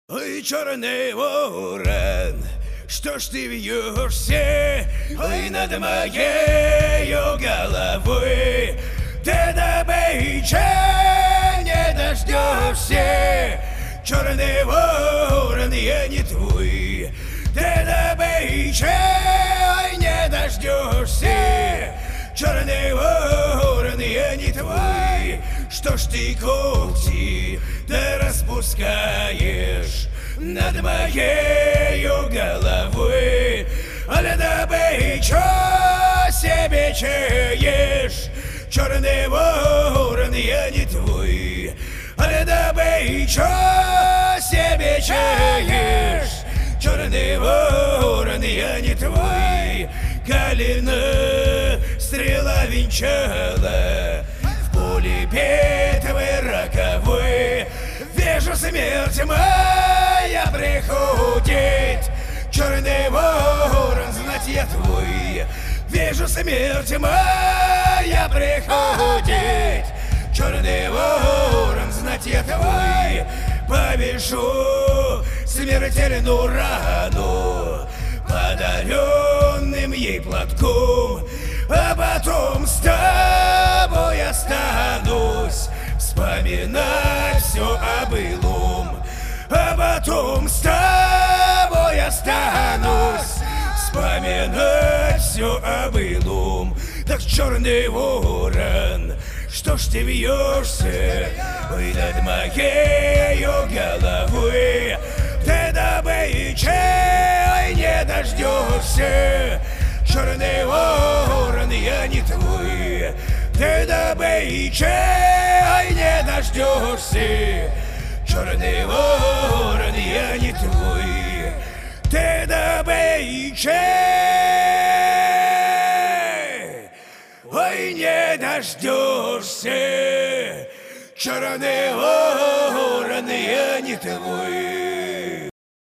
Ой, черный ворон, что ж ты вьешься, ой, над моей головой? Ты добычи не дождешься, черный ворон, я не твой. Ты добычи не дождешься, черный ворон, я не твой. Что ж ты когти да распускаешь над моей головой? Але добычу себе чаешь, черный ворон, я не твой. Але добычу себе чаешь, черный ворон, я не твой. Калина стрела венчала в поле битвы роковой. Вижу, смерть моя приходит, черный ворон, знать я твой. Вижу, смерть моя приходит, черный ворон, знать я твой. Повешу смертельную рану подаренным ей платком, а потом с тобой останусь вспоминать все о былом. А потом с тобой останусь вспоминать все о былом. Так, черный ворон, что ж ты вьешься, ой, над моей головой? Ты добычи не дождешься, черный ворон, я не твой. Ты добычи не дождешься, черный ворон, я не твой. Ты добычи ой, не дождешься, черный ворон, я не твой.